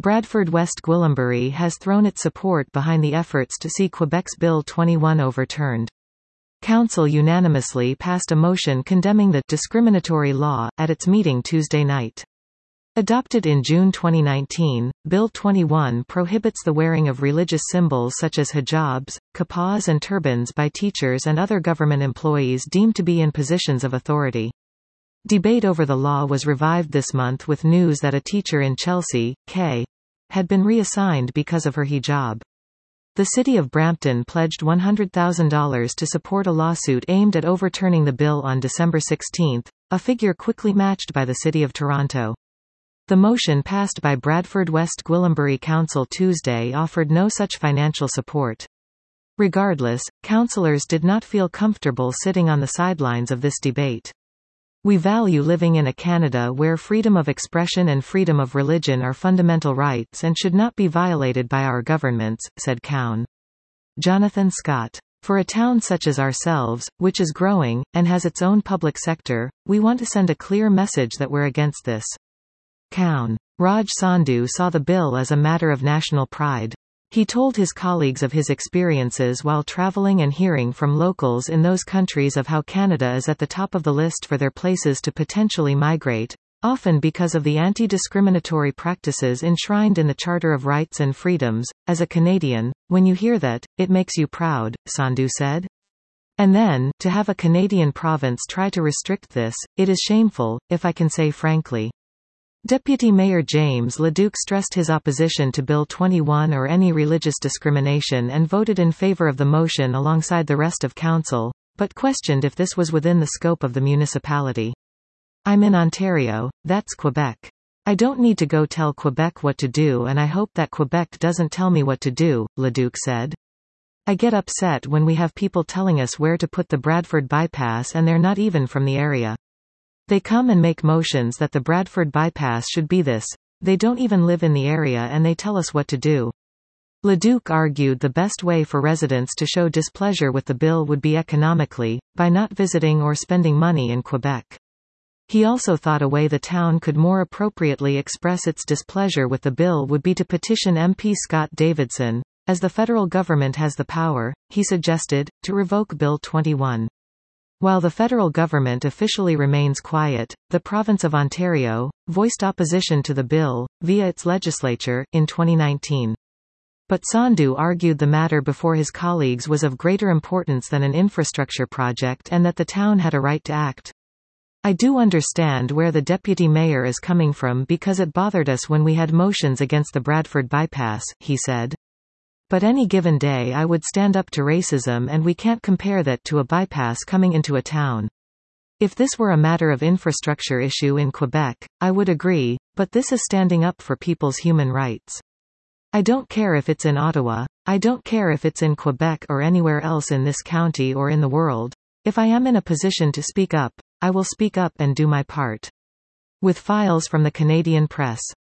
Bradford West Gwillimbury has thrown its support behind the efforts to see Quebec's Bill 21 overturned. Council unanimously passed a motion condemning the discriminatory law at its meeting Tuesday night. Adopted in June 2019, Bill 21 prohibits the wearing of religious symbols such as hijabs, kipahs and turbans by teachers and other government employees deemed to be in positions of authority. Debate over the law was revived this month with news that a teacher in Chelsea, K, had been reassigned because of her hijab. The city of Brampton pledged $100,000 to support a lawsuit aimed at overturning the bill on December 16, a figure quickly matched by the City of Toronto. The motion passed by Bradford West Gwillimbury Council Tuesday offered no such financial support. Regardless, councillors did not feel comfortable sitting on the sidelines of this debate. "We value living in a Canada where freedom of expression and freedom of religion are fundamental rights and should not be violated by our governments," said Cowan. Jonathan Scott. "For a town such as ourselves, which is growing, and has its own public sector, we want to send a clear message that we're against this." Cowan. Raj Sandhu saw the bill as a matter of national pride. He told his colleagues of his experiences while traveling and hearing from locals in those countries of how Canada is at the top of the list for their places to potentially migrate, often because of the anti-discriminatory practices enshrined in the Charter of Rights and Freedoms. "As a Canadian, when you hear that, it makes you proud," Sandhu said. "And then, to have a Canadian province try to restrict this, it is shameful, if I can say frankly." Deputy Mayor James Leduc stressed his opposition to Bill 21 or any religious discrimination and voted in favour of the motion alongside the rest of council, but questioned if this was within the scope of the municipality. "I'm in Ontario, that's Quebec. I don't need to go tell Quebec what to do, and I hope that Quebec doesn't tell me what to do," Leduc said. "I get upset when we have people telling us where to put the Bradford bypass and they're not even from the area. They come and make motions that the Bradford bypass should be this. They don't even live in the area and they tell us what to do." Leduc argued the best way for residents to show displeasure with the bill would be economically, by not visiting or spending money in Quebec. He also thought a way the town could more appropriately express its displeasure with the bill would be to petition MP Scott Davidson, as the federal government has the power, he suggested, to revoke Bill 21. While the federal government officially remains quiet, the province of Ontario voiced opposition to the bill via its legislature in 2019. But Sandhu argued the matter before his colleagues was of greater importance than an infrastructure project and that the town had a right to act. "I do understand where the deputy mayor is coming from because it bothered us when we had motions against the Bradford bypass," he said. "But any given day I would stand up to racism, and we can't compare that to a bypass coming into a town. If this were a matter of infrastructure issue in Quebec, I would agree, but this is standing up for people's human rights. I don't care if it's in Ottawa, I don't care if it's in Quebec or anywhere else in this county or in the world. If I am in a position to speak up, I will speak up and do my part." With files from the Canadian Press.